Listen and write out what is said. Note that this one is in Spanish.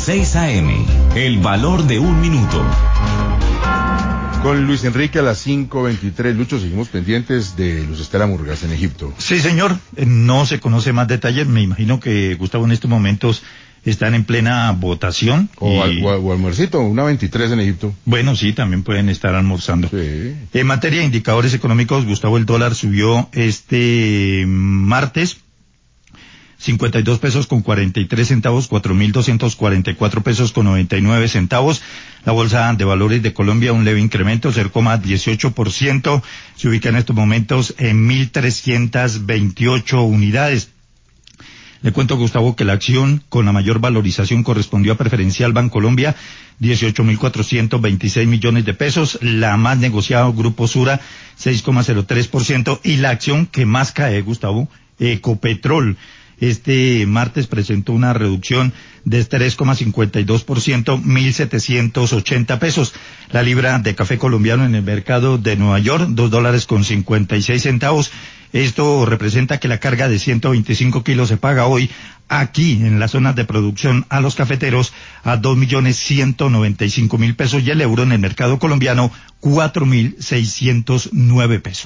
6 AM, el valor de un minuto. Con Luis Enrique a las 5:23, Lucho, seguimos pendientes de Luz Estela Murgas en Egipto. Sí, señor, no se conoce más detalles, me imagino que Gustavo en estos momentos están en plena votación. O almuercito, 1:23 en Egipto. Bueno, sí, también pueden estar almorzando. Sí. En materia de indicadores económicos, Gustavo, el dólar subió este martes 52 pesos con 43 centavos, 4.244 pesos con 99 centavos. La Bolsa de Valores de Colombia, un leve incremento, 0,18%, se ubica en estos momentos en 1.328 unidades. Le cuento, Gustavo, que la acción con la mayor valorización correspondió a Preferencial Bancolombia, 18.426 millones de pesos, la más negociada Grupo Sura, 6,03%, y la acción que más cae, Gustavo, Ecopetrol, este martes presentó una reducción de 3,52%, 1.780 pesos. La libra de café colombiano en el mercado de Nueva York, $2.56. Esto representa que la carga de 125 kilos se paga hoy aquí en las zonas de producción a los cafeteros a 2.195.000 pesos, y el euro en el mercado colombiano 4.609 pesos.